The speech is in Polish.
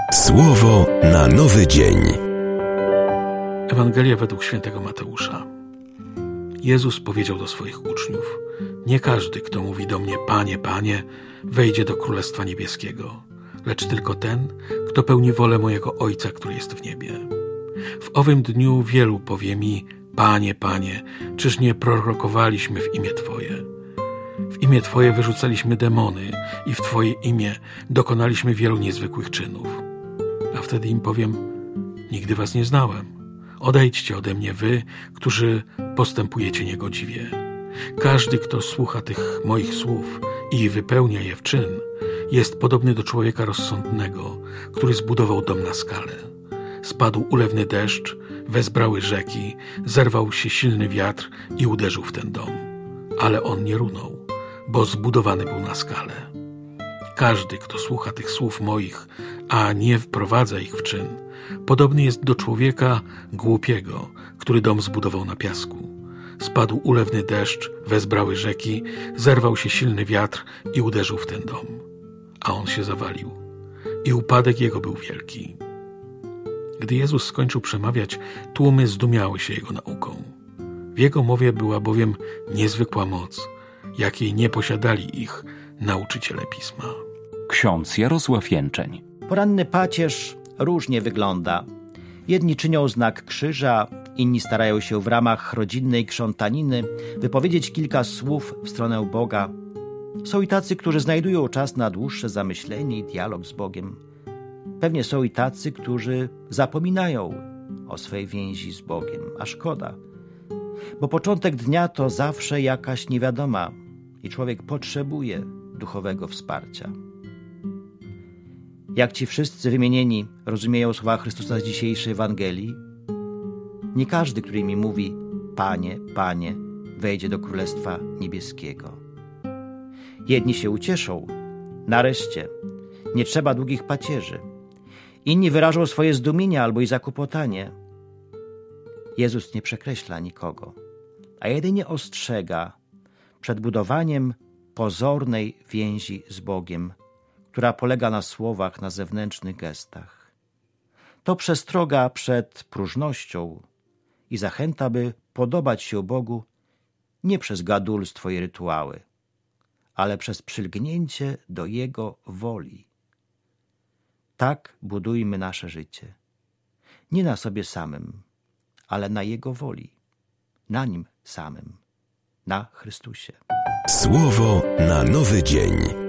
Słowo na nowy dzień. Ewangelia według świętego Mateusza. Jezus powiedział do swoich uczniów: nie każdy, kto mówi do mnie Panie, Panie, wejdzie do Królestwa Niebieskiego, lecz tylko ten, kto pełni wolę mojego Ojca, który jest w niebie. W owym dniu wielu powie mi: Panie, Panie, czyż nie prorokowaliśmy w imię Twoje? W imię Twoje wyrzucaliśmy demony i w Twoje imię dokonaliśmy wielu niezwykłych czynów. A wtedy im powiem: nigdy was nie znałem. Odejdźcie ode mnie wy, którzy postępujecie niegodziwie. Każdy, kto słucha tych moich słów i wypełnia je w czyn, jest podobny do człowieka rozsądnego, który zbudował dom na skale. Spadł ulewny deszcz, wezbrały rzeki, zerwał się silny wiatr i uderzył w ten dom. Ale on nie runął, bo zbudowany był na skale. Każdy, kto słucha tych słów moich, a nie wprowadza ich w czyn, podobny jest do człowieka głupiego, który dom zbudował na piasku. Spadł ulewny deszcz, wezbrały rzeki, zerwał się silny wiatr i uderzył w ten dom. A on się zawalił i upadek jego był wielki. Gdy Jezus skończył przemawiać, tłumy zdumiały się jego nauką. W jego mowie była bowiem niezwykła moc, jakiej nie posiadali ich nauczyciele Pisma. Ksiądz Jarosław Jęczeń. Poranny pacierz różnie wygląda. Jedni czynią znak krzyża, inni starają się w ramach rodzinnej krzątaniny wypowiedzieć kilka słów w stronę Boga. Są i tacy, którzy znajdują czas na dłuższe zamyślenie i dialog z Bogiem. Pewnie są i tacy, którzy zapominają o swej więzi z Bogiem, a szkoda. Bo początek dnia to zawsze jakaś niewiadoma i człowiek potrzebuje duchowego wsparcia. Jak ci wszyscy wymienieni rozumieją słowa Chrystusa z dzisiejszej Ewangelii? Nie każdy, który mi mówi Panie, Panie, wejdzie do Królestwa Niebieskiego. Jedni się ucieszą, nareszcie, nie trzeba długich pacierzy. Inni wyrażą swoje zdumienie albo i zakłopotanie. Jezus nie przekreśla nikogo, a jedynie ostrzega przed budowaniem pozornej więzi z Bogiem, która polega na słowach, na zewnętrznych gestach. To przestroga przed próżnością i zachęta, by podobać się Bogu nie przez gadulstwo i rytuały, ale przez przylgnięcie do Jego woli. Tak budujmy nasze życie. Nie na sobie samym, ale na Jego woli, na Nim samym, na Chrystusie. Słowo na nowy dzień.